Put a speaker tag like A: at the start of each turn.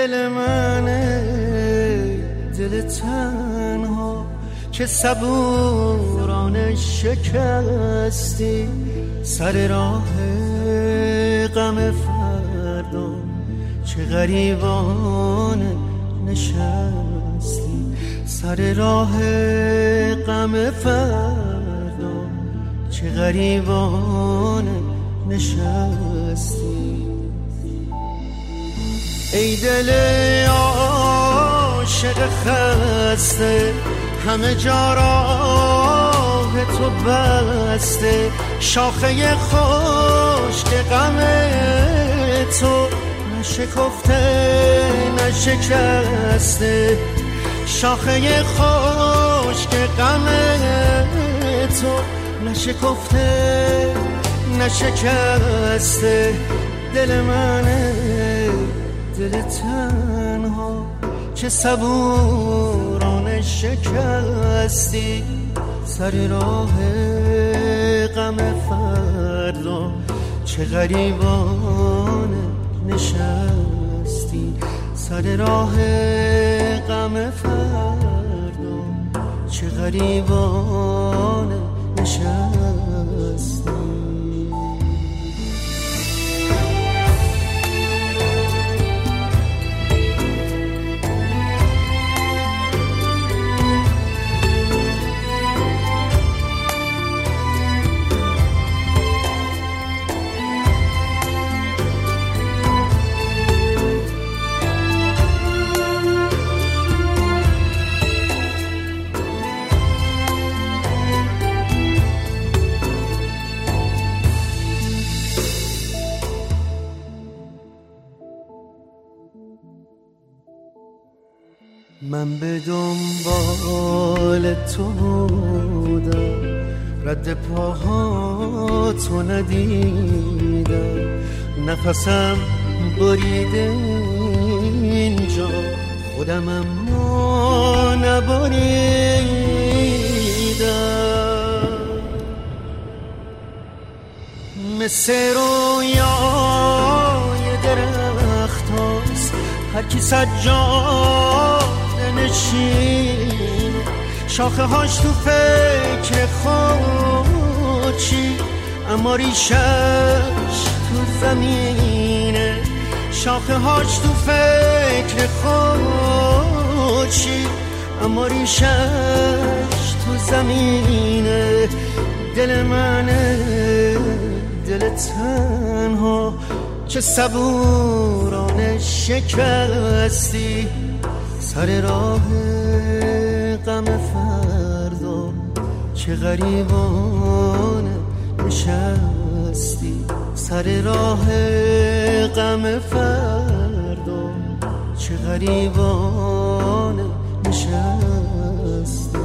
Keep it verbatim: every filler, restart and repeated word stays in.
A: دل منه، دل تنها که صبورانه شکستی، سر راه غم فردا چه غریبانه نشستی، سر راه غم فردا چه غریبانه نشستی. ای دل عاشق خسته، همه جا راه تو بسته، شاخه خشک غم تو نشکفته نشکسته، شاخه خشک غم تو نشکفته نشکسته. دل منه، دل تنها که صبورانه شکستی، سر راه غم فردا چه غریبانه نشستی، سر راه غم فردا چه غریبانه نشستی. من به دنبال تو بودم، رد پاها تو ندیدم، نفسم بریده اینجا، خودم اما نبریدم. مثل رویای درخت هاست، هر کی سجاد نشین، شاخه هاش تو فکر خودشی، اما ریشش تو زمینه، شاخه هاش تو فکر خودشی، اما ریشش تو زمینه. دل منه، دل تنها که صبورانه شکستی، سر راه غم فردا چه غریبانه نشستی، سر راه غم فردا چه غریبانه نشستی.